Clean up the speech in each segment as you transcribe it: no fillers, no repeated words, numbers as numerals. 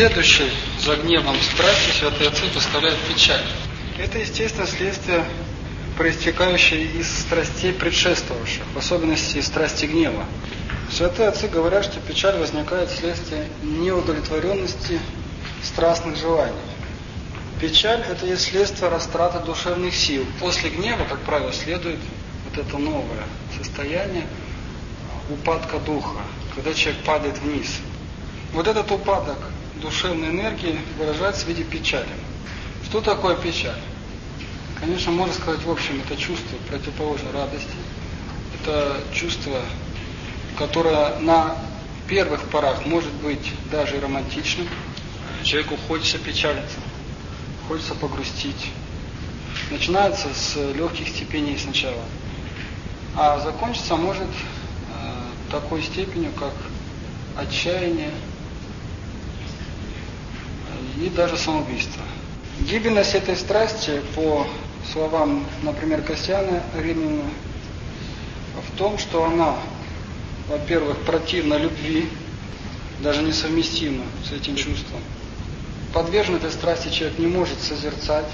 Следующей за гневом страсти святые отцы поставляют печаль. Это, естественно, следствие, проистекающее из страстей предшествовавших, в особенности из страсти гнева. Святые отцы говорят, что печаль возникает вследствие неудовлетворенности страстных желаний. Печаль – это есть следствие растраты душевных сил. После гнева, как правило, следует вот это новое состояние упадка духа, когда человек падает вниз. Вот этот упадок душевной энергии выражается в виде печали. Что такое печаль? Конечно, можно сказать, в общем, это чувство противоположной радости. Это чувство, которое на первых порах может быть даже романтичным. Человеку хочется печалиться, хочется погрустить. Начинается с легких степеней сначала, а закончится может такой степенью, как отчаяние и даже самоубийство. Гибельность этой страсти, по словам, например, Кассиана Римляна, в том, что она, во-первых, противна любви, даже несовместима с этим чувством. Подвержен этой страсти человек не может созерцать,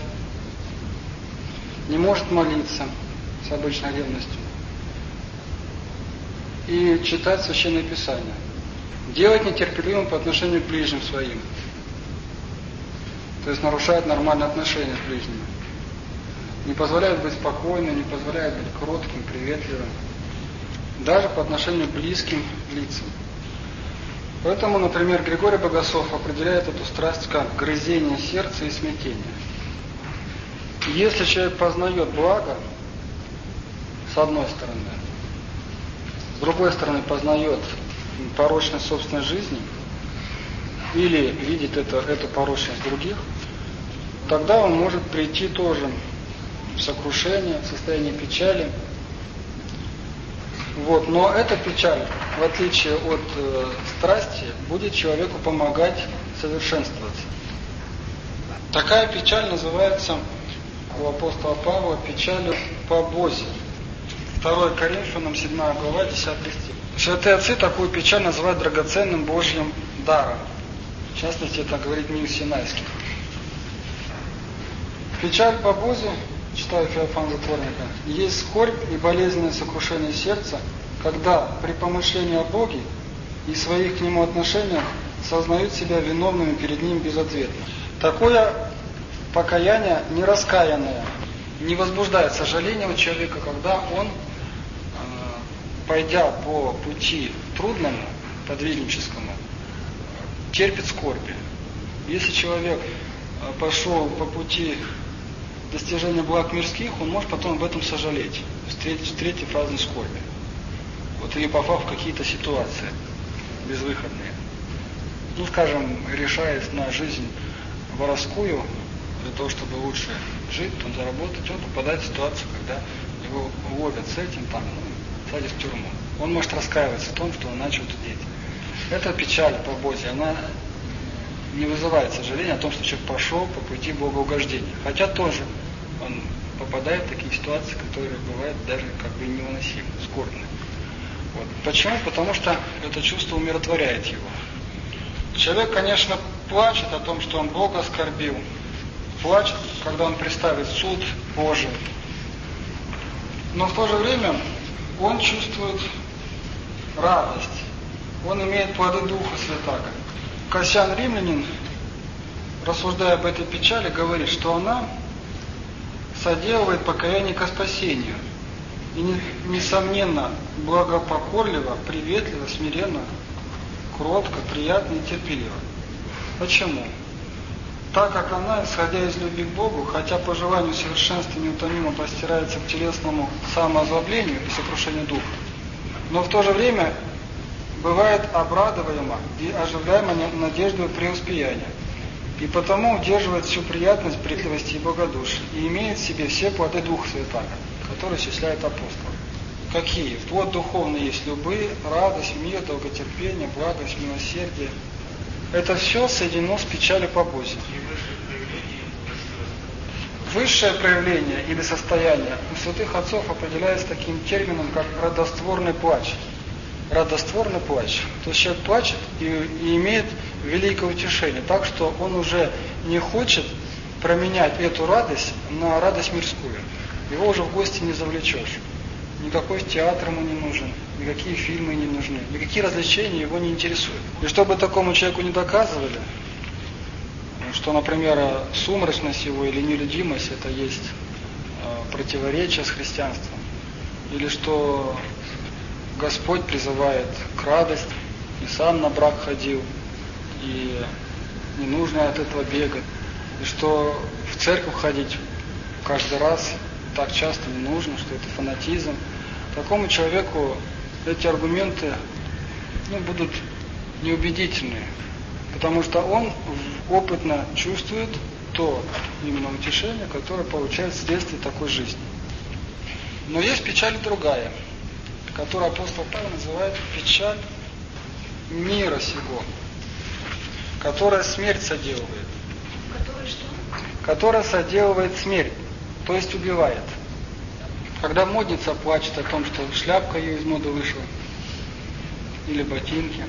не может молиться с обычной ревностью и читать Священное Писание. Делать нетерпеливым по отношению к ближним своим. То есть нарушает нормальные отношения с ближними. Не позволяет быть спокойным, не позволяет быть кротким, приветливым. Даже по отношению к близким лицам. Поэтому, например, Григорий Богослов определяет эту страсть как грызение сердца и смятение. Если человек познает благо, с одной стороны, с другой стороны познает порочность собственной жизни, или видит эту порочность других, тогда он может прийти тоже в сокрушение, в состояние печали. Но эта печаль, в отличие от страсти, будет человеку помогать совершенствоваться. Такая печаль называется у апостола Павла печалью по Бозе. 2 Коринфянам 7 глава 10 стих. Святые отцы такую печаль называют драгоценным Божьим даром. В частности, это говорит Мир Синайский. Печаль по Бозе, читаю Феофана Затворника, есть скорбь и болезненное сокрушение сердца, когда при помышлении о Боге и своих к Нему отношениях сознают себя виновными перед Ним безответно. Такое покаяние нераскаянное не возбуждает сожаления у человека, когда он, пойдя по пути трудному, подвижническому, терпит скорби. Если человек пошел по пути достижения благ мирских, он может потом об этом сожалеть, встретив разные скорби. Или попав в какие-то ситуации безвыходные. Скажем, решаясь на жизнь воровскую, для того, чтобы лучше жить, заработать, он попадает в ситуацию, когда его ловят с этим, садят в тюрьму. Он может раскаиваться в том, что он начал это делать. Эта печаль по Бозе, она не вызывает сожаления о том, что человек пошел по пути богоугождения. Хотя тоже он попадает в такие ситуации, которые бывают даже невыносимы, скорбные. Почему? Потому что это чувство умиротворяет его. Человек, конечно, плачет о том, что он Бога оскорбил. Плачет, когда он представит суд Божий. Но в то же время он чувствует радость. Он имеет плоды Духа Святаго. Кассиан Римлянин, рассуждая об этой печали, говорит, что она соделывает покаяние ко спасению. И, несомненно, благопокорливо, приветливо, смиренно, кротко, приятно и терпеливо. Почему? Так как она, исходя из любви к Богу, хотя по желанию совершенства неутомимо простирается к телесному самоозлоблению и сокрушению духа, но в то же время бывает обрадуема и ожидаема надеждой преуспеяния, и потому удерживает всю приятность, бредливости и богодушия, и имеет в себе все плоды Духа Святаго, которые исчисляет апостол. Какие? Плод духовный есть любовь, радость, мир, долготерпение, благость, милосердие. Это все соединено с печалью по Бозе. Высшее проявление или состояние у святых отцов определяется таким термином, как родостворный плач. радостворный плач. То есть человек плачет и имеет великое утешение, так что он уже не хочет променять эту радость на радость мирскую. Его уже в гости не завлечешь. Никакой театр ему не нужен, никакие фильмы не нужны, никакие развлечения его не интересуют. И чтобы такому человеку не доказывали, что, например, сумрачность его или нелюдимость это есть противоречие с христианством, или что Господь призывает к радости, и сам на брак ходил, и не нужно от этого бегать, и что в церковь ходить каждый раз так часто не нужно, что это фанатизм. Такому человеку эти аргументы будут неубедительны, потому что он опытно чувствует то именно утешение, которое получает вследствие такой жизни. Но есть печаль другая, которую апостол Павел называет печаль мира сего, которая смерть соделывает. Которая что? Которая соделывает смерть, то есть убивает. Когда модница плачет о том, что шляпка ее из моды вышла, или ботинки,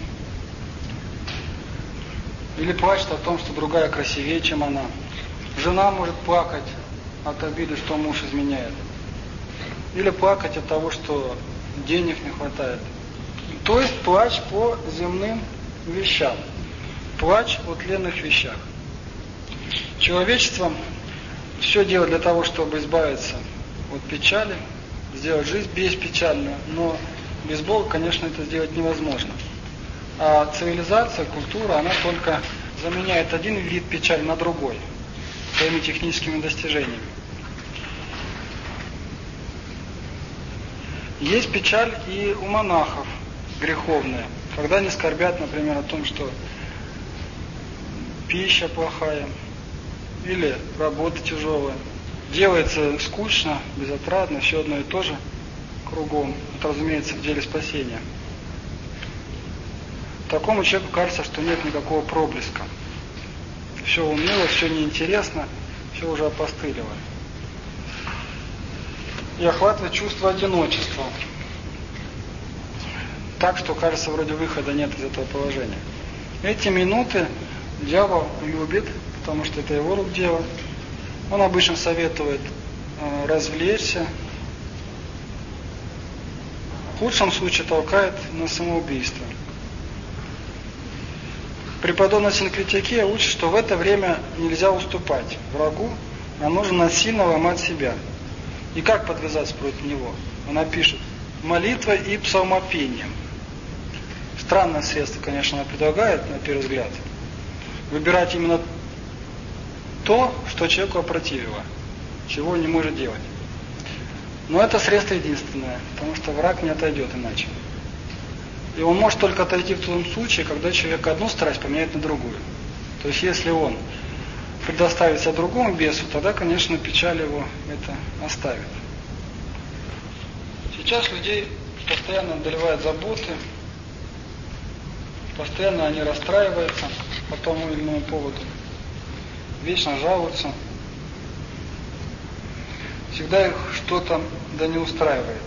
или плачет о том, что другая красивее, чем она. Жена может плакать от обиды, что муж изменяет. Или плакать от того, что денег не хватает. То есть плач по земным вещам. Плач о тленных вещах. Человечество все делает для того, чтобы избавиться от печали, сделать жизнь беспечальную, но без Бога, конечно, это сделать невозможно. А цивилизация, культура, она только заменяет один вид печали на другой, своими техническими достижениями. Есть печаль и у монахов греховная, когда они скорбят, например, о том, что пища плохая или работа тяжелая, делается скучно, безотрадно, все одно и то же кругом. Это, разумеется, в деле спасения. Такому человеку кажется, что нет никакого проблеска. Все уныло, все неинтересно, все уже опостылило. И охватывает чувство одиночества. Так, что кажется, вроде выхода нет из этого положения. Эти минуты дьявол любит, потому что это его рук дело. Он обычно советует развлечься. В худшем случае толкает на самоубийство. Преподобный Синклитикия учит, что в это время нельзя уступать врагу, а нужно насильно ломать себя. И как подвязаться против него? Она пишет: молитвой и псалмопением. Странное средство, конечно, она предлагает, на первый взгляд. Выбирать именно то, что человеку опротивило, чего он не может делать. Но это средство единственное, потому что враг не отойдет иначе. И он может только отойти в том случае, когда человек одну страсть поменяет на другую. То есть, если он предоставит себя другому бесу, тогда, конечно, печаль его это оставит. Сейчас людей постоянно одолевают заботы, постоянно они расстраиваются по тому или иному поводу, вечно жалуются. Всегда их что-то да не устраивает.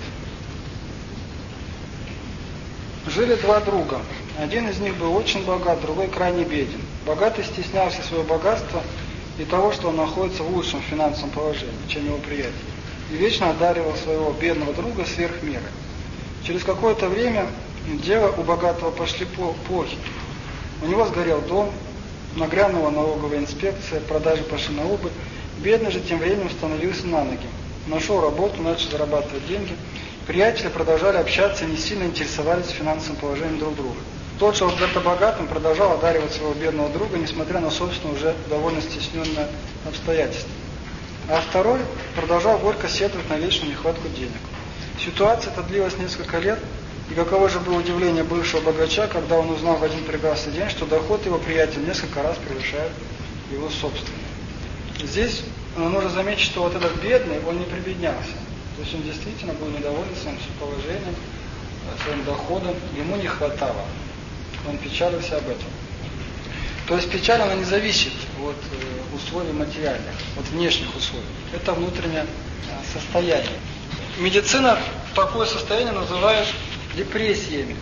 Жили два друга. Один из них был очень богат, другой крайне беден. Богатый стеснялся своего богатства и того, что он находится в лучшем финансовом положении, чем его приятель. И вечно одаривал своего бедного друга сверх меры. Через какое-то время дело у богатого пошли плохи. У него сгорел дом, нагрянула налоговая инспекция, продажи пошли на убыль. Бедный же тем временем становился на ноги. Нашел работу, начал зарабатывать деньги. Приятели продолжали общаться и не сильно интересовались финансовым положением друг друга. Тот же богатым продолжал одаривать своего бедного друга, несмотря на собственное уже довольно стесненное обстоятельство. А второй продолжал горько сетовать на вечную нехватку денег. Ситуация эта длилась несколько лет, и каково же было удивление бывшего богача, когда он узнал в один прекрасный день, что доход его приятеля несколько раз превышает его собственный. Здесь нужно заметить, что вот этот бедный, он не прибеднялся. То есть он действительно был недоволен своим положением, своим доходом, ему не хватало. Он печалился об этом. То есть печаль, она не зависит от условий материальных, от внешних условий. Это внутреннее состояние. Медицина такое состояние называет депрессиями.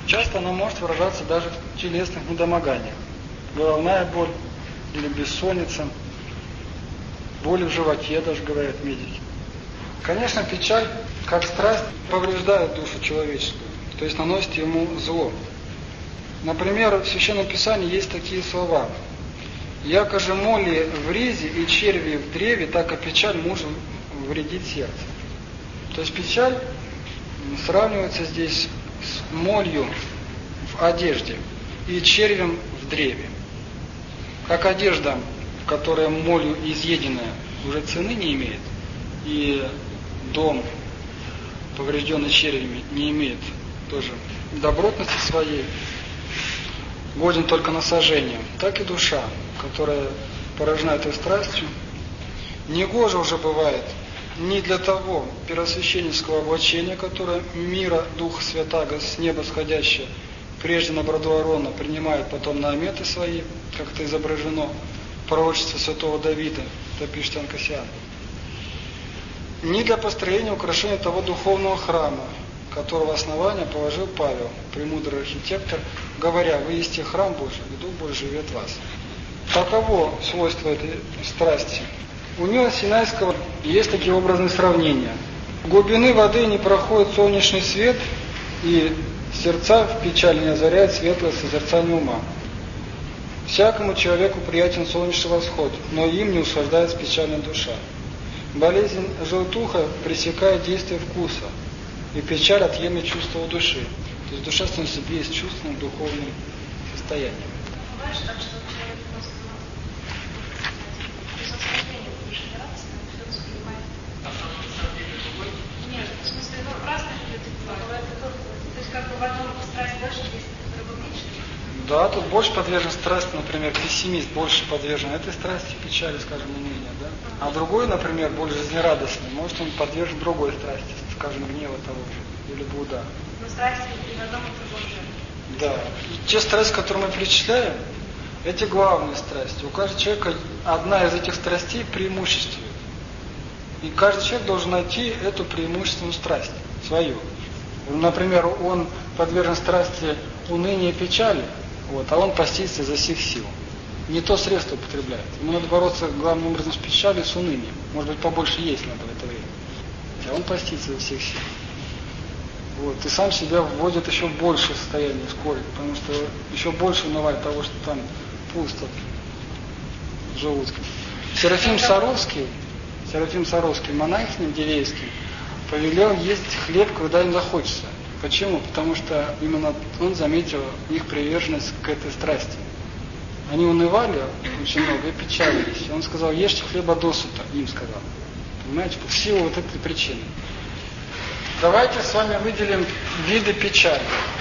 Часто она может выражаться даже в телесных недомоганиях. Головная боль или бессонница, боли в животе, даже говорят медики. Конечно, печаль, как страсть, повреждает душу человеческую, то есть наносит ему зло. Например, в Священном Писании есть такие слова: «Яко же моли в ризе и черви в древе, так и печаль мужа вредит сердце». То есть печаль сравнивается здесь с молью в одежде и червем в древе. Как одежда, которая молью изъеденная, уже цены не имеет, и дом, поврежденный червями, не имеет тоже добротности своей, годен только на сожжение, так и душа, которая поражена этой страстью, негоже уже бывает ни для того первосвященнического облачения, которое мира Духа Святаго с неба сходящее, прежде на бороду Аарона принимает, потом на ометы свои, как это изображено в пророчестве святого Давида, это пишет Анкасиан. Ни для построения украшения того духовного храма, которого основание положил Павел, премудрый архитектор, говоря: «Вы есть храм Божий, и Дух Божий живет в вас». Таково свойство этой страсти. У Нила Синайского есть такие образные сравнения. В глубины воды не проходит солнечный свет, и сердца в печали не озаряет светлое созерцание ума. Всякому человеку приятен солнечный восход, но им не услаждается печальная душа. Болезнь желтуха пресекает действие вкуса, и печаль отъемлет чувство у души. То есть душа становится бесчувственным духовным состоянием. Бывает так, что человек просто без осуждения будешь драться, но все воспринимает. Нет, в смысле, разные люди бывают. То есть как бы в одном страсть больше, есть другом меньше. Да, тут больше подвержен страсти, например, пессимист больше подвержен этой страсти, печали, скажем, уныния, да? А другой, например, более жизнерадостный, может он подвержен другой страсти, скажем, гнева того же, или блуда. Но страсти и в одном и в другом же. Да. И те страсти, которые мы перечисляем, эти главные страсти. У каждого человека одна из этих страстей преимущественна. И каждый человек должен найти эту преимущественную страсть, свою. Например, он подвержен страсти уныния и печали, а он постится изо всех сил. Не то средство употребляет. Ему надо бороться главным образом с печалью, с унынием. Может быть, побольше есть надо в это время. А он постится изо всех сил. И сам себя вводит еще в большее состояние скорби, потому что еще больше унывает того, что там пусто в желудке. Серафим Саровский, монах с ним деревенский, повелел есть хлеб, когда им захочется. Почему? Потому что именно он заметил их приверженность к этой страсти. Они унывали очень много и печалились. Он сказал: ешьте хлеба досыта, им сказал. Понимаете, в силу вот этой причины. Давайте с вами выделим виды печали.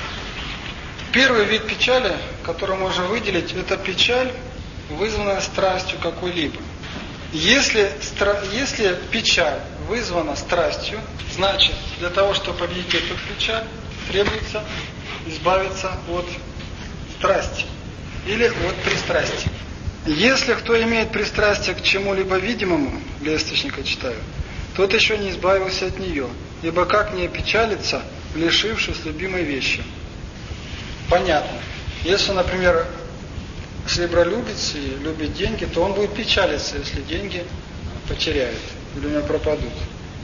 Первый вид печали, который можно выделить, это печаль, вызванная страстью какой-либо. Если печаль вызвана страстью, значит, для того, чтобы победить эту печаль, требуется избавиться от страсти или от пристрастия. Если кто имеет пристрастие к чему-либо видимому, для источника читаю, тот еще не избавился от нее, ибо как не опечалиться, лишившись любимой вещи. Понятно. Если, например, сребролюбец и любит деньги, то он будет печалиться, если деньги потеряет или у него пропадут.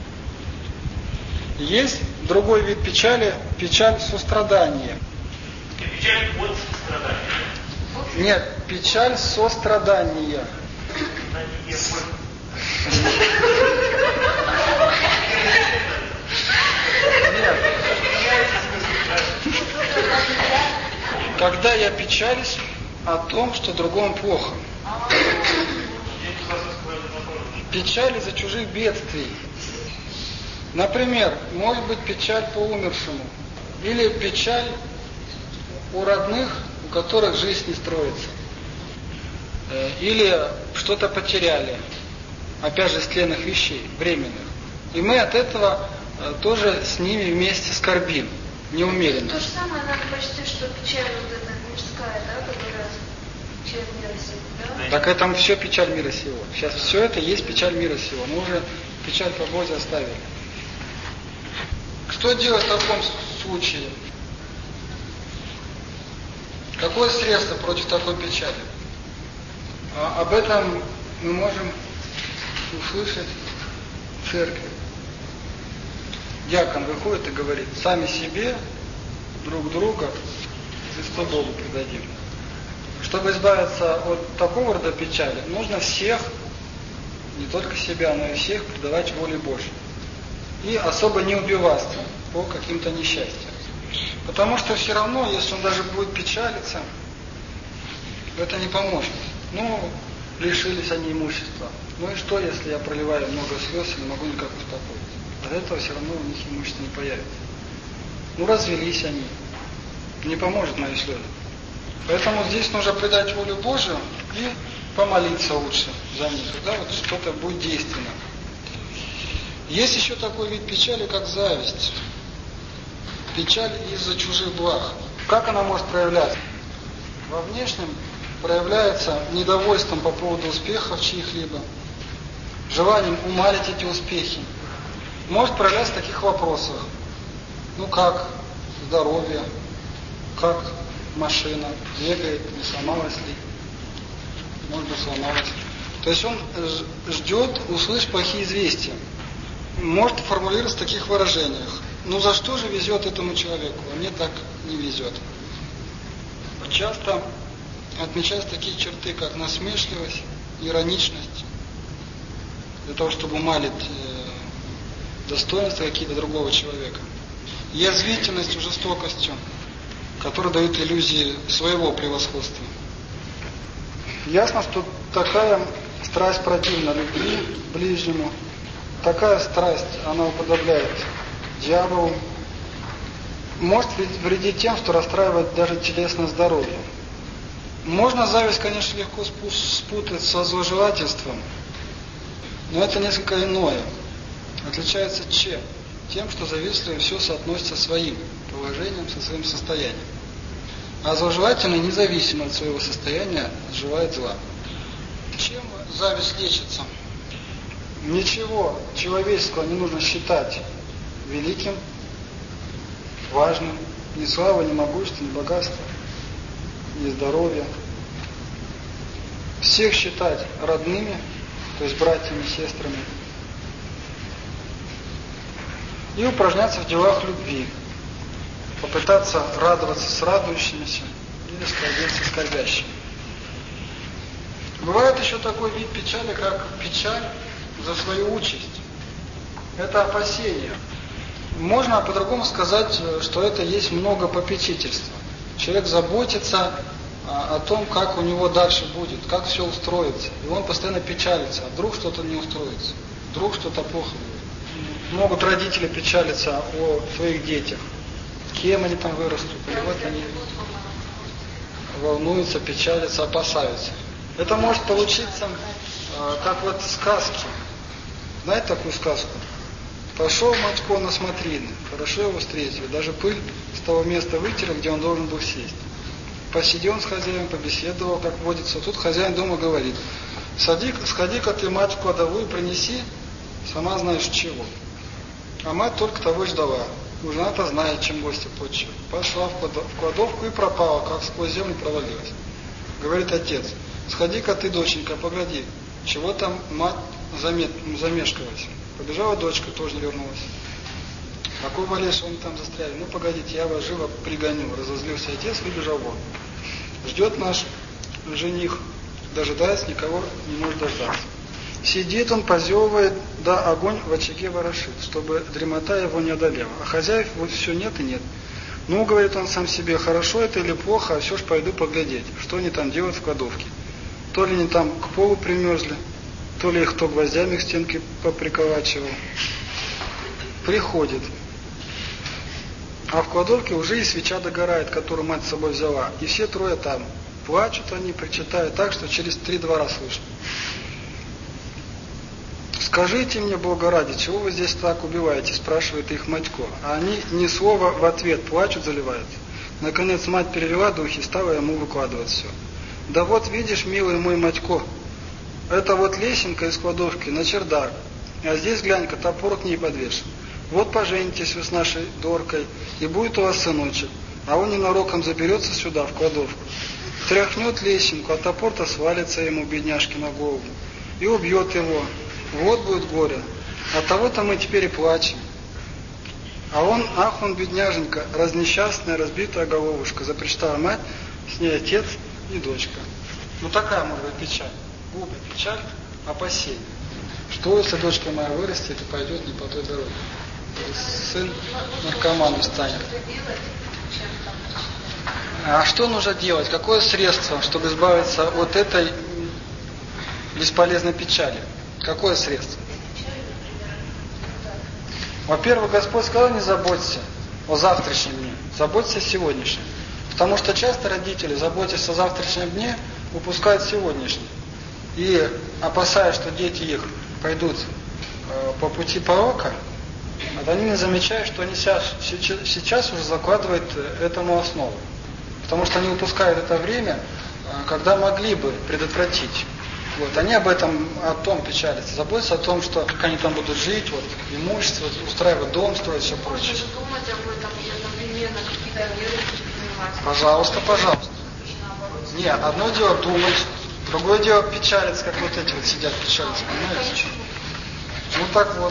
Есть другой вид печали, печаль сострадания. Печаль от сострадания. Нет, печаль сострадания. Нет. Когда я печалюсь о том, что другому плохо. Печаль из-за чужих бедствий. Например, может быть печаль по умершему. Или печаль у родных, у которых жизнь не строится. Или что-то потеряли. Опять же, из тленных вещей, временных. И мы от этого тоже с ними вместе скорбим. Неумеренно. То же самое, надо почти, что печаль вот эта мирская, да, которая печаль мира сего, да? Так это все печаль мира сего. Сейчас все это есть печаль мира сего. Мы уже печаль по Бозе оставили. Что делать в таком случае? Какое средство против такой печали? Об этом мы можем услышать в церкви. Диакон выходит и говорит: сами себе, друг друга, Христу Богу предадим. Чтобы избавиться от такого рода печали, нужно всех, не только себя, но и всех предавать воле Божьей. И особо не убиваться по каким-то несчастьям. Потому что все равно, если он даже будет печалиться, это не поможет. Лишились они имущества. Ну и что, если я проливаю много слез и не могу никак успокоиться? От этого все равно у них имущество не появится. Развелись они. Не поможет мои слезы. Поэтому здесь нужно предать волю Божию и помолиться лучше за них. Тогда что-то будет действенно. Есть еще такой вид печали, как зависть. Печаль из-за чужих благ. Как она может проявляться? Во внешнем проявляется недовольством по поводу успехов чьих-либо, желанием умалить эти успехи. Может проявляться в таких вопросах. Как здоровье, как машина, бегает, не сломалась ли, может быть сломалась. То есть он ждет услышать плохие известия. Может формулироваться в таких выражениях. За что же везет этому человеку? А мне так не везет. Часто отмечаются такие черты, как насмешливость, ироничность, для того, чтобы умалить достоинства какие-то другого человека. Язвительностью, жестокостью, которые дают иллюзии своего превосходства. Ясно, что такая страсть противна любви к ближнему, такая страсть, она уподобляет дьяволу, может вредить тем, что расстраивает даже телесное здоровье. Можно зависть, конечно, легко спутать со зложелательством, но это несколько иное. Отличается чем? Тем, что завистливый все соотносится со своим положением, со своим состоянием. А зложелательный, независимо от своего состояния, желает зла. Чем зависть лечится? Ничего человеческого не нужно считать великим, важным. Ни слава, ни могущество, ни богатство, ни здоровье. Всех считать родными, то есть братьями, сестрами. И упражняться в делах любви. Попытаться радоваться с радующимися или скорбеть со скорбящими. Бывает еще такой вид печали, как печаль за свою участь. Это опасение. Можно по-другому сказать, что это есть много попечительства. Человек заботится о том, как у него дальше будет, как все устроится. И он постоянно печалится, а вдруг что-то не устроится, вдруг что-то плохо будет. Могут родители печалиться о своих детях, кем они там вырастут. И вот они волнуются, печалятся, опасаются. Это может получиться, как сказки. Знаете такую сказку? Пошел Матько на смотрины, хорошо его встретили, даже пыль с того места вытерли, где он должен был сесть. Посидел он с хозяином, побеседовал, как водится. Тут хозяин дома говорит: сходи-ка ты мать в кладовую, принеси, сама знаешь чего. А мать только того и ждала. Уж она-то знает, чем гостя почует. Пошла в кладовку и пропала, как сквозь землю провалилась. Говорит отец: сходи-ка ты, доченька, погляди, чего там мать замешкалась. Побежала дочка, тоже не вернулась. Какого леса они там застряли? Погодите, я вас живо пригоню. Разозлился отец, выбежал вон. Ждет наш жених, дожидается, никого не может дождаться. Сидит он, позевывает, да огонь в очаге ворошит, чтобы дремота его не одолела. А хозяев вот все нет и нет. Говорит он сам себе, хорошо это или плохо, а все ж пойду поглядеть, что они там делают в кладовке. То ли они там к полу примерзли, то ли их кто гвоздями к стенке поприковачивал. Приходит. А в кладовке уже и свеча догорает, которую мать с собой взяла. И все трое там. Плачут они, причитают так, что через 3 двора слышно. Скажите мне, Бога ради, чего вы здесь так убиваете, спрашивает их Матько. А они ни слова в ответ, плачут, заливают. Наконец мать перевела дух и стала ему выкладывать все. Да вот видишь, милый мой Матько, это вот лесенка из кладовки на чердак, а здесь, глянь-ка, топор к ней подвешен. Вот поженитесь вы с нашей Доркой, и будет у вас сыночек. А он ненароком заберется сюда, в кладовку, тряхнет лесенку, а топор-то свалится ему, бедняжке, на голову, и убьет его. Вот будет горе. От того-то мы теперь и плачем. А он, ах, он, бедняженька, разнесчастная, разбитая головушка, запричитала мать, с ней отец и дочка. Ну такая может быть печаль. Глупая печаль, опасение. Что, если дочка моя вырастет и пойдет не по той дороге? Сын наркоманом станет. А что нужно делать? Какое средство, чтобы избавиться от этой бесполезной печали? Какое средство? Во-первых, Господь сказал, не заботься о завтрашнем дне, заботься о сегодняшнем. Потому что часто родители, заботясь о завтрашнем дне, упускают сегодняшний. И опасаясь, что дети их пойдут по пути порока, они не замечают, что они сейчас уже закладывают этому основу. Потому что они упускают это время, когда могли бы предотвратить. Вот, они об том печалятся, заботятся о том, что как они там будут жить, вот, имущество, устраивать дом, строить, все прочее. Можно же думать об этом и одновременно какие-то меры принимать. Пожалуйста, пожалуйста. Нет, одно дело думать, другое дело печалиться, как вот эти вот сидят печалятся, понимаете? Ну так вот.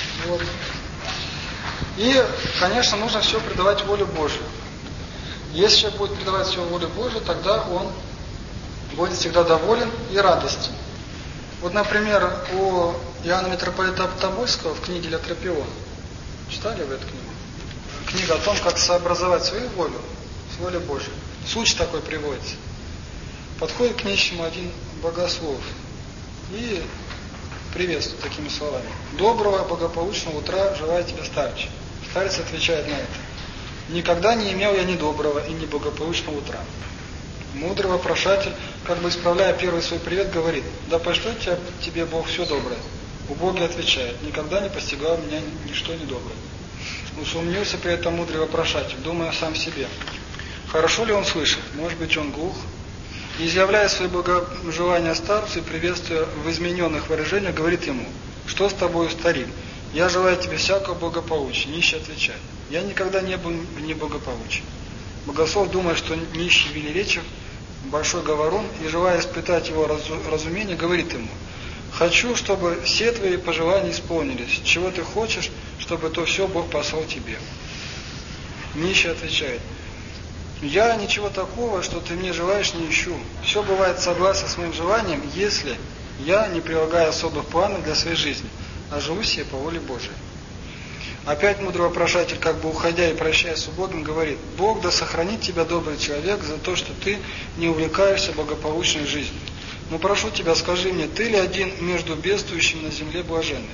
И, конечно, нужно все предавать воле Божию. Если человек будет предавать все воле Божию, тогда он будет всегда доволен и радостен. Вот, например, у Иоанна Митрополита Тобольского в книге «Летропион». Читали вы эту книгу? Книга о том, как сообразовать свою волю с волей Божией. Случай такой приводится. Подходит к нищему один богослов и приветствует такими словами: «Доброго, благополучного утра желаю тебе, старче». Старец отвечает на это: «Никогда не имел я ни доброго и ни благополучного утра». Мудрый вопрошатель, как бы исправляя первый свой привет, говорит: «Да пошлет тебе Бог все доброе». Убогий отвечает: «Никогда не постигал меня ничто недоброе». Усомнился при этом мудрый вопрошатель, думая сам себе: хорошо ли он слышит? Может быть, он глух? И, изъявляя свои благожелания старцу и приветствуя в измененных выражениях, говорит ему: «Что с тобою, старик? Я желаю тебе всякого благополучия». Нищий отвечает: «Я никогда не был в неблагополучии». Богослов, думая, что нищий велеречив, большой говорун, и желая испытать его разумение, говорит ему: «Хочу, чтобы все твои пожелания исполнились. Чего ты хочешь, чтобы то все Бог послал тебе». Нищий отвечает: «Я ничего такого, что ты мне желаешь, не ищу. Все бывает согласно с моим желанием, если я не прилагаю особых планов для своей жизни, а живу себе по воле Божией». Опять мудрый вопрошатель, как бы уходя и прощаясь с убогим, говорит: «Бог да сохранит тебя, добрый человек, за то, что ты не увлекаешься благополучной жизнью. Но прошу тебя, скажи мне, ты ли один между бедствующими на земле блаженный?»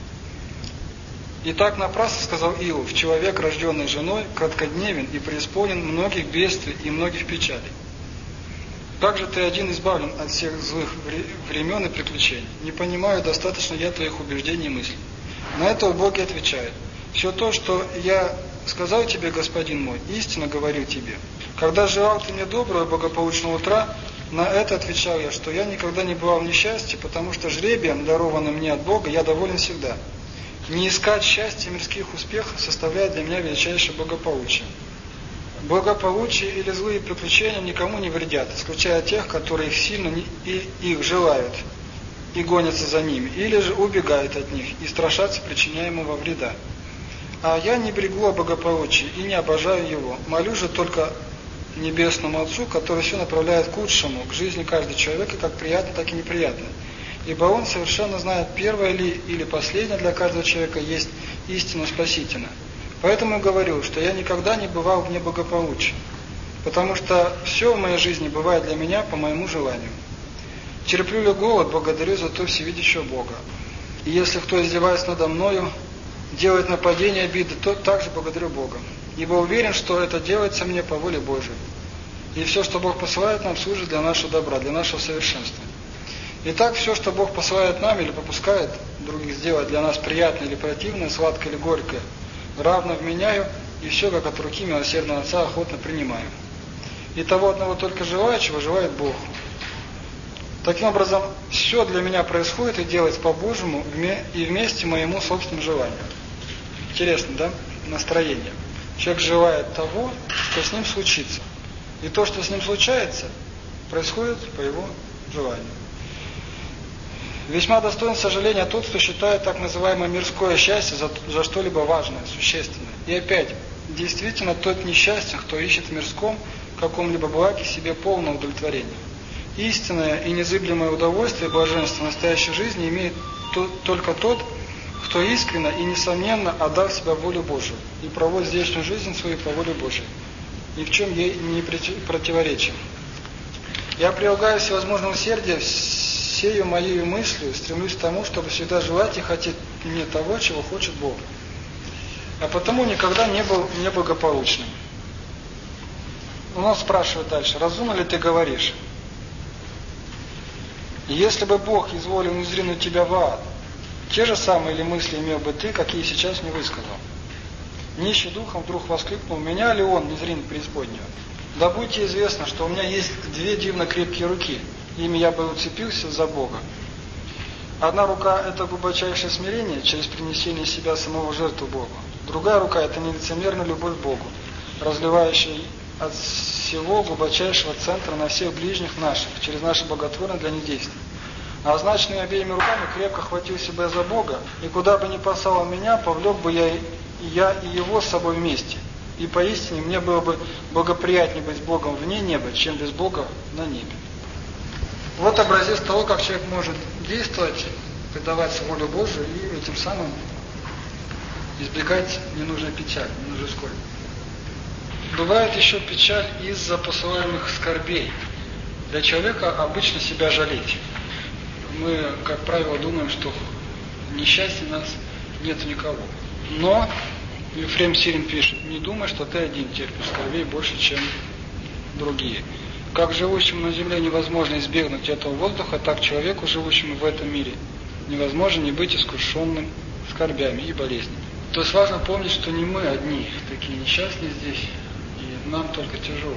И так напрасно, сказал Иов, человек, рожденный женой, краткодневен и преисполнен многих бедствий и многих печалей. Как же ты один избавлен от всех злых времен и приключений? Не понимаю, достаточно я твоих убеждений и мыслей. На это убогий отвечает: все то, что я сказал тебе, господин мой, истинно говорю тебе. Когда желал ты мне доброго и благополучного утра, на это отвечал я, что я никогда не бывал в несчастье, потому что жребием, дарованным мне от Бога, я доволен всегда. Не искать счастья и мирских успехов составляет для меня величайшее благополучие. Благополучие или злые приключения никому не вредят, исключая тех, которые их сильно и их желают и гонятся за ними, или же убегают от них и страшатся причиняемого вреда. А я не берегу о благополучии и не обожаю его. Молю же только Небесному Отцу, который все направляет к лучшему, к жизни каждого человека, как приятно, так и неприятно. Ибо Он совершенно знает, первое ли или последнее для каждого человека есть истина спасительна. Поэтому я говорю, что я никогда не бывал в неблагополучии, потому что все в моей жизни бывает для меня по моему желанию. Терплю ли голод, благодарю за то всевидящего Бога. И если кто издевается надо мною, делает нападение, обиды, то также благодарю Бога. Ибо уверен, что это делается мне по воле Божией. И все, что Бог посылает нам, служит для нашего добра, для нашего совершенства. Итак, все, что Бог посылает нам или попускает других сделать для нас приятное или противное, сладкое или горькое, равно вменяю, и все, как от руки милосердного Отца, охотно принимаю. И того одного только желаю, чего желает Бог. Таким образом, все для меня происходит и делается по-божьему и вместе моему собственному желанию. Интересно, да? Настроение. Человек желает того, что с ним случится. И то, что с ним случается, происходит по его желанию. Весьма достоин сожаления тот, кто считает так называемое мирское счастье за что-либо важное, существенное. И опять, действительно тот несчастен, кто ищет в мирском каком-либо благе себе полное удовлетворение. Истинное и незыблемое удовольствие и блаженство настоящей жизни имеет только тот, кто искренне и несомненно отдал себя воле Божию и проводит здешнюю жизнь свою по воле Божией, ни в чем ей не противоречит. Я прилагаю всевозможное усердие, всею моей мыслью стремлюсь к тому, чтобы всегда желать и хотеть не того, чего хочет Бог. А потому никогда не был неблагополучным. Он спрашивает дальше, разумно ли ты говоришь? Если бы Бог изволил низвергнуть тебя в ад, те же самые ли мысли имел бы ты, какие сейчас не высказал? Нищий духом вдруг воскликнул, меня ли он низвергнет в преисподнюю? Да будьте известно, что у меня есть две дивно крепкие руки, ими я бы уцепился за Бога. Одна рука – это глубочайшее смирение через принесение себя самого жертву Богу. Другая рука – это нелицемерная любовь к Богу, разливающая от всего глубочайшего центра на всех ближних наших, через наше боготворное для них действие. А означенными обеими руками крепко хватился бы я за Бога, и куда бы ни послал он меня, повлек бы я и его с собой вместе. И поистине мне было бы благоприятнее быть с Богом вне неба, чем без Бога на небе. Вот образец того, как человек может действовать, предаваться воле Божию и этим самым избегать ненужной печали, ненужной скорби. Бывает еще печаль из-за посылаемых скорбей. Для человека обычно себя жалеть. Мы, как правило, думаем, что несчастья у нас нет никого. Но Ефрем Сирин пишет, не думай, что ты один терпишь скорбей больше, чем другие. Как живущему на земле невозможно избегнуть этого воздуха, так человеку, живущему в этом мире, невозможно не быть искушенным скорбями и болезнями. То есть важно помнить, что не мы одни такие несчастные здесь, и нам только тяжело.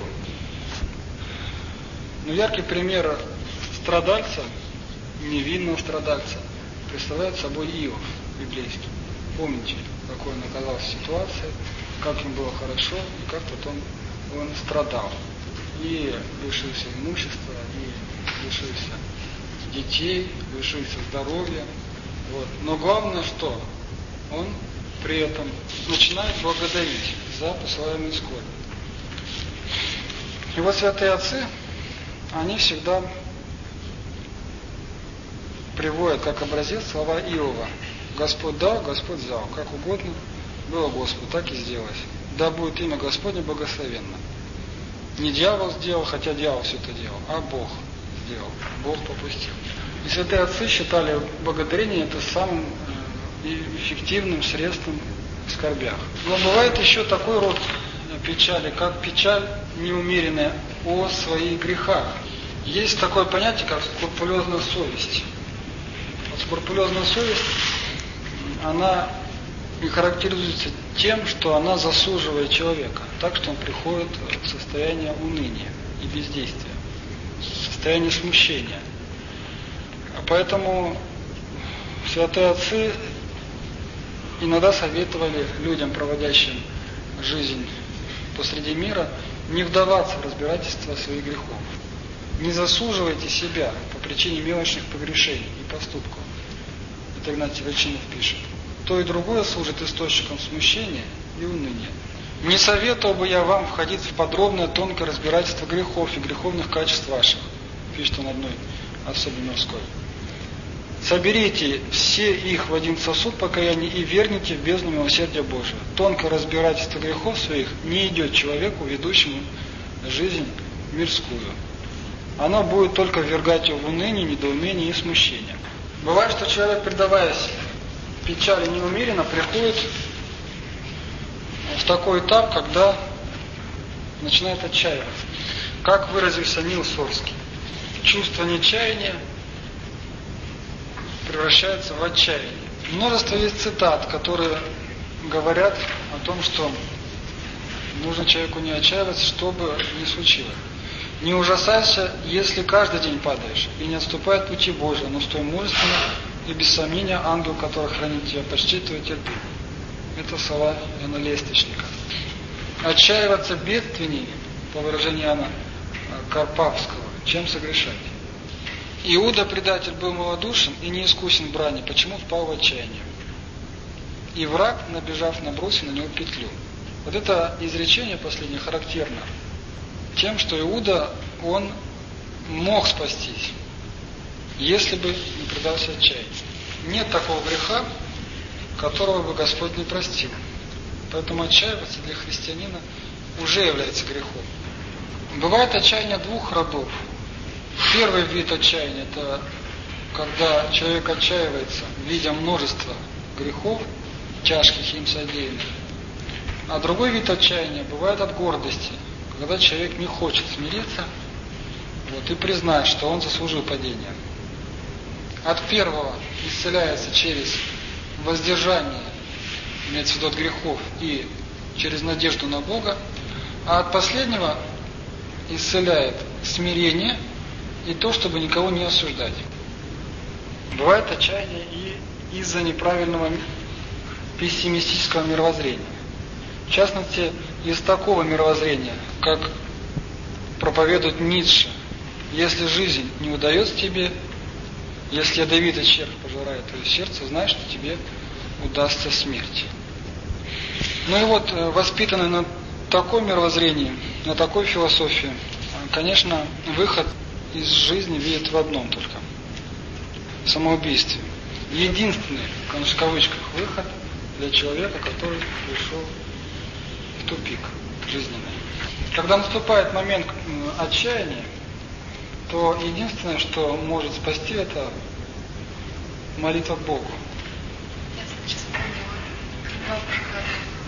Но яркий пример страдальца, невинного страдальца, представляет собой Иов библейский. Помните, какой он оказался в ситуации, как ему было хорошо, и как потом он страдал. И лишился имущества, и лишился детей, лишился здоровья. Вот. Но главное, что он при этом начинает благодарить за посылаемые скорби. И вот святые отцы, они всегда приводят как образец слова Иова. Господь дал, Господь взял, как угодно было Господу, так и сделалось. Да будет имя Господне благословенно. Не дьявол сделал, хотя дьявол все это делал, а Бог сделал, Бог попустил. И святые отцы считали благодарение это самым эффективным средством в скорбях. Но бывает еще такой род печали, как печаль неумеренная о своих грехах. Есть такое понятие, как скрупулезная совесть. Вот скрупулезная совесть, она и характеризуется тем, что она засуживает человека, так что он приходит в состояние уныния и бездействия, в состояние смущения. Поэтому святые отцы иногда советовали людям, проводящим жизнь посреди мира, не вдаваться в разбирательство своих грехов. Не засуживайте себя по причине мелочных погрешений и поступков. Это Игнатий Вальчинов пишет. То и другое служит источником смущения и уныния. Не советовал бы я вам входить в подробное, тонкое разбирательство грехов и греховных качеств ваших, пишет он одной особе мирской. Соберите все их в один сосуд покаяния и верните в бездну милосердия Божия. Тонкое разбирательство грехов своих не идет человеку, ведущему жизнь мирскую. Оно будет только ввергать его в уныние, недоумение и смущение. Бывает, что человек, предаваясь печали неумеренно, приходит в такой этап, когда начинает отчаиваться. Как выразился Нил Сорский, чувство нечаяния превращается в отчаяние. Множество есть цитат, которые говорят о том, что нужно человеку не отчаиваться, что бы ни случилось. Не ужасайся, если каждый день падаешь, и не отступай от пути Божия, но стой мужественно, и без сомнения ангел, который хранит тебя, почтит твое терпение. Это слова Иоанна Лестничника. отчаиваться бедственней, по выражению Иоанна Карпавского, чем согрешать. Иуда, предатель, был малодушен и неискусен в брани, почему впал в отчаяние. И враг, набежав, набросил на него петлю. Вот это изречение последнее характерно тем, что Иуда, он мог спастись, если бы не предался отчаянию. Нет такого греха, которого бы Господь не простил. Поэтому отчаиваться для христианина уже является грехом. Бывает отчаяние двух родов. Первый вид отчаяния – это когда человек отчаивается, видя множество грехов, тяжких им содеянных. А другой вид отчаяния бывает от гордости, когда человек не хочет смириться и признать, что он заслужил падение. От первого исцеляется через воздержание, имеется в виду от грехов, и через надежду на Бога, а от последнего исцеляет смирение и то, чтобы никого не осуждать. Бывает отчаяние и из-за неправильного пессимистического мировоззрения. В частности, из такого мировоззрения, как проповедует Ницше: если жизнь не удается тебе, если ядовитый червь пожирает твое сердце, знай, что тебе удастся смерть. Ну и вот, воспитанный на таком мировоззрении, на такой философии, конечно, выход из жизни видит в одном только – самоубийстве. Единственный, в кавычках, выход для человека, который пришел в тупик жизненный. Когда наступает момент отчаяния, то единственное, что может спасти, это молитва к Богу. Я сейчас вспомнила, бабушка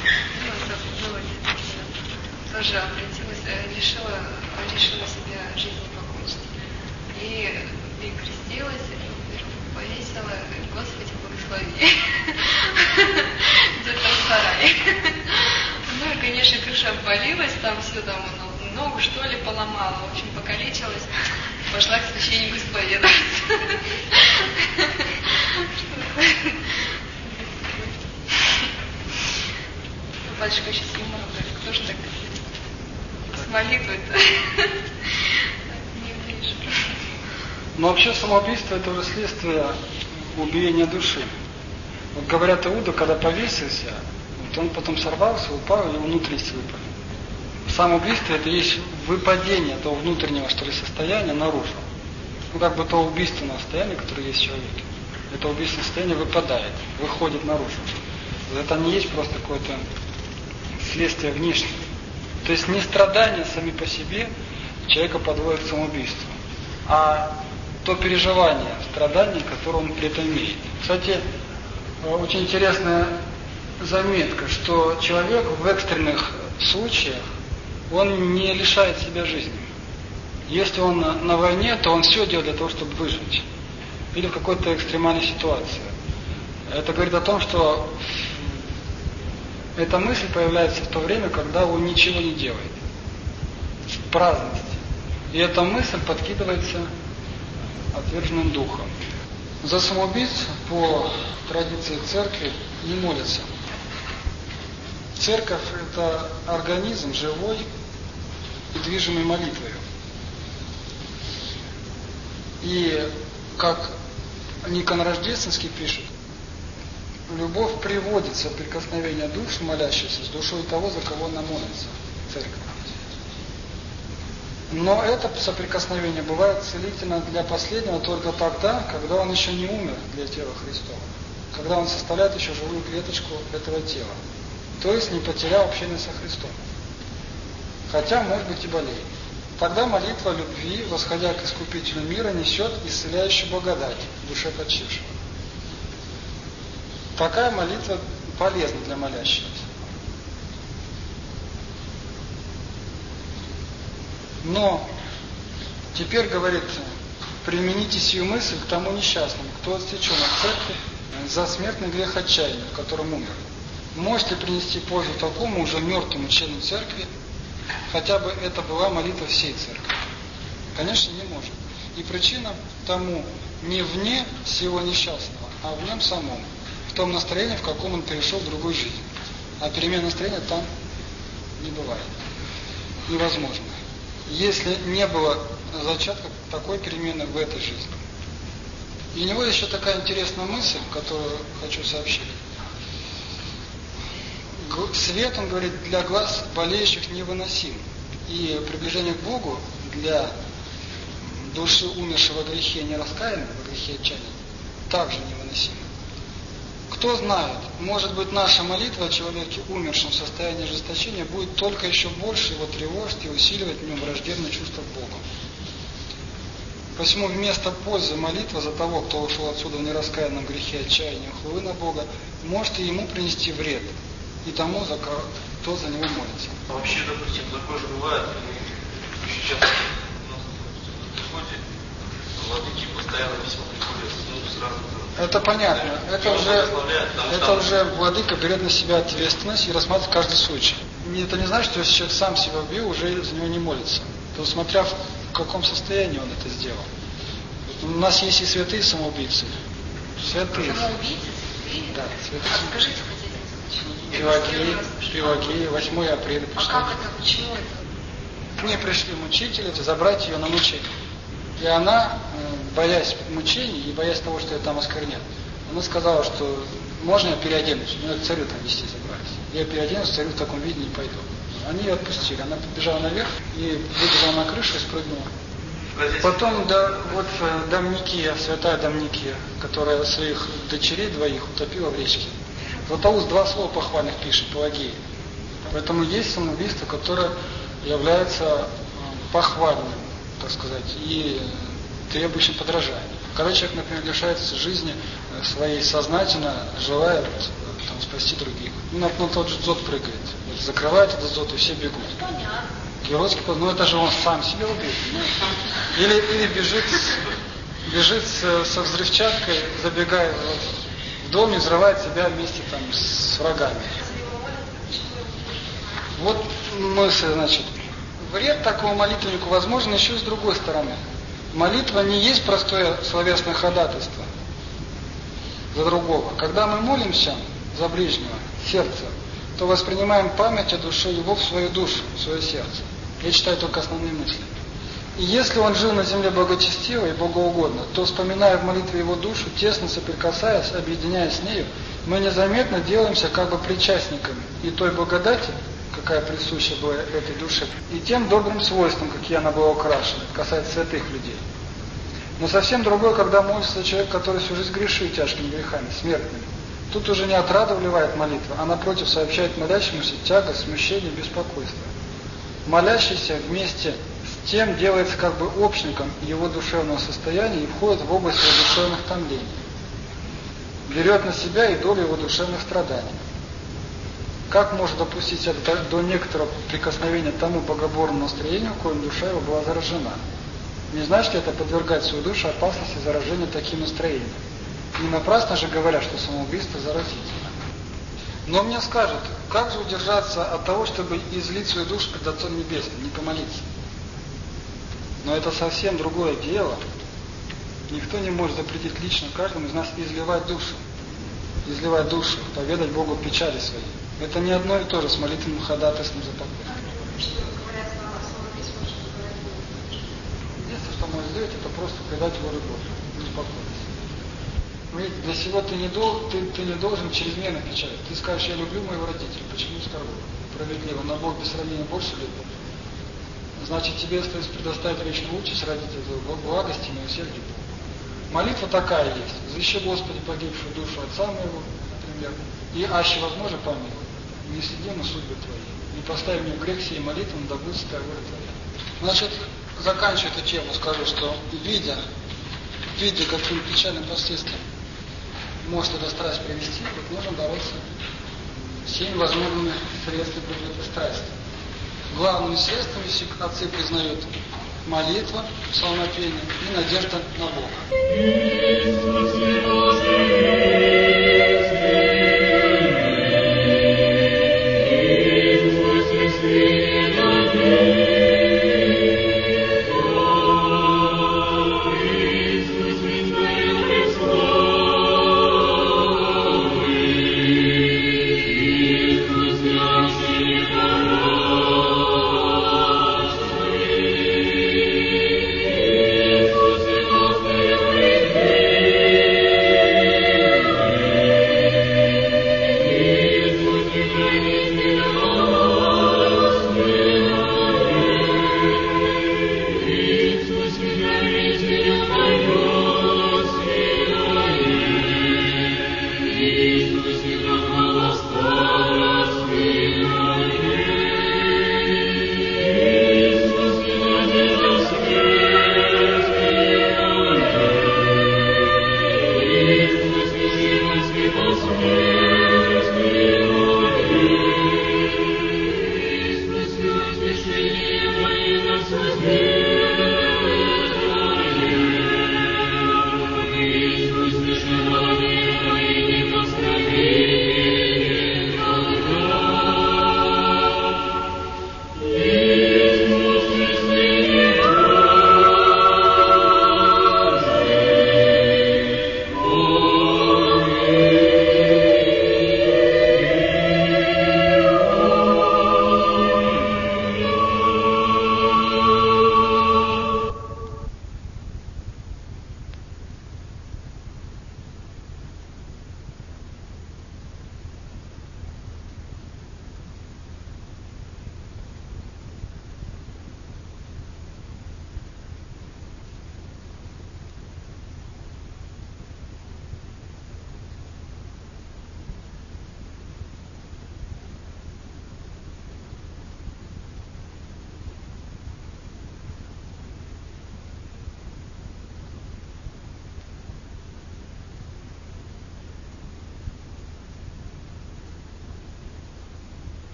тоже обратилась, решила себе жизнь покончить. И крестилась, повесила: Господи, благослови. Где-то в сарае. Ну и, конечно, крыша обвалилась, там все, там ногу, что ли, поломала, в общем, покалечилась. Пошла к священнику исповедоваться. Батюшка сейчас юмором говорит: кто же так с молитвой-то? Не вижу. Но вообще самоубийство – это уже следствие убиения души. Вот говорят, Иуда, когда повесился, он потом сорвался, упал, и его внутренности выпали. Самоубийство – это есть выпадение того внутреннего, что ли, состояния наружу. Как бы то убийственное состояние, которое есть в человеке. Это убийственное состояние выпадает, выходит наружу. Это не есть просто какое-то следствие внешнее. То есть не страдания сами по себе человека подводят к самоубийству, а то переживание страданий, которое он при этом имеет. Кстати, очень интересная заметка, что человек в экстренных случаях, он не лишает себя жизни. Если он на войне, то он все делает для того, чтобы выжить. Или в какой-то экстремальной ситуации. Это говорит о том, что эта мысль появляется в то время, когда он ничего не делает. Праздность. И эта мысль подкидывается отверженным духом. За самоубийц по традиции церкви не молятся. Церковь – это организм живой и движимый молитвой. И, как Никон Рождественский пишет, любовь приводит соприкосновение души, молящейся, с душой того, за кого она молится, церковь. Но это соприкосновение бывает целительно для последнего только тогда, когда он еще не умер для тела Христова, когда он составляет еще живую клеточку этого тела, то есть не потерял общение со Христом, хотя, может быть, и болеет. Тогда молитва любви, восходя к Искупителю мира, несет исцеляющую благодать в душе почившего. Такая молитва полезна для молящегося. Но теперь, говорит, примените сию мысль к тому несчастному, кто отсечен от церкви за смертный грех отчаяния, в котором умер. Можете принести пользу такому уже мертвому члену церкви, хотя бы это была молитва всей церкви? Конечно, не может. И причина тому не вне сего несчастного, а в нем самом, в том настроении, в каком он перешел в другую жизнь. А перемена настроения там Не бывает. Невозможно. Если не было зачатка такой перемены в этой жизни. И у него еще такая интересная мысль, которую хочу сообщить. Свет, он говорит, для глаз болеющих невыносим. И приближение к Богу для души умершего в грехе нераскаянного, в грехе отчаяния, также невыносимо. Кто знает, может быть, наша молитва о человеке, умершем в состоянии ожесточения, будет только еще больше его тревожить и усиливать в нем враждебное чувство к Богу. Посему вместо пользы молитва за того, кто ушел отсюда в нераскаянном грехе отчаяния, хулы на Бога, может и ему принести вред, и тому, кто за него молится. А вообще, допустим, такое же бывает, очень часто у нас в приходе владыки постоянно письма приходят, сразу. Это понятно. Это уже владыка берет на себя ответственность и рассматривает каждый случай. Это не значит, что если человек сам себя убил, уже за него не молится. То смотря в каком состоянии он это сделал. У нас есть и святые самоубийцы. Святые. Самоубийцы, святые? Да, святые. Скажите хотя бы. Пелагея, 8 апреля пришла. А как это? Почему это? К ней пришли мучители забрать ее на мучение. И она, боясь мучений и боясь того, что ее там осквернят, она сказала, что можно я переоденусь, меня к царю там везти собрались. Я переоденусь, царю в таком виде не пойду. Они ее отпустили. Она побежала наверх и выбежала на крышу и спрыгнула. Потом Домникия, святая Домникия, которая своих дочерей двоих утопила в речке. Златоуст 2 слова похвальных пишет, Пелагеи. Поэтому есть самоубийство, которое является похвальным, так сказать, и требующим подражания. Когда человек, например, лишается жизни своей сознательно, желая там, спасти других. На тот же дзот прыгает. Закрывает этот дзот, и все бегут. Геройский подвиг, это же он сам себя убил. Или бежит со взрывчаткой, забегает в дом и взрывает себя вместе там с врагами. Вот мысль, значит. Вред такому молитвеннику возможен еще и с другой стороны. Молитва не есть простое словесное ходатайство за другого. Когда мы молимся за ближнего, сердце, то воспринимаем память о душе его в свою душу, в свое сердце. Я читаю только основные мысли. И если он жил на земле благочестиво и богоугодно, то, вспоминая в молитве его душу, тесно соприкасаясь, объединяясь с нею, мы незаметно делаемся как бы причастниками и той благодати, какая присуща была этой душе, и тем добрым свойством, какие она была украшена, касается святых людей. Но совсем другое, когда молится человек, который всю жизнь грешит тяжкими грехами, смертными. Тут уже не отрада вливает молитва, а напротив сообщает молящемуся тягость, смущение, беспокойство. Молящийся вместе с тем делается как бы общником его душевного состояния и входит в область его душевных томлений. Берет на себя и долю его душевных страданий. Как может допустить это до некоторого прикосновения тому богоборному настроению, коим душа его была заражена? Не значит ли это подвергать свою душу опасности заражения таким настроением? Не напрасно же говорят, что самоубийство заразительно. Но мне скажут, как же удержаться от того, чтобы излить свою душу пред Отцом Небесным, не помолиться? Но это совсем другое дело. Никто не может запретить лично каждому из нас изливать душу, поведать Богу печали свои. Это не одно и то же с молитвенным ходатайством за покой. Единственное, что можно сделать, это просто предать волю Божию, успокоиться. Для сего ты не должен чрезмерно печалить. Ты скажешь, я люблю моего родителя, почему скажу? Справедливо, но Бог без сравнения больше любит. Значит, тебе остается предоставить вечную участь родителей за благости и милосердие Богу. Молитва такая есть. Защищи, Господи, погибшую душу отца моего, например, и аще возможно помилуй. Не следи на судьбы твои. Не поставь мне в грех сей молитву, да будет святая воля твоя. Значит, заканчивая эту тему, скажу, что видя каким печальным последствиям может эта страсть привести, вот нужно бороться всеми возможными средствами против этой страсти. Главными средствами отцы признают молитва, псалмопение и надежда на Бога.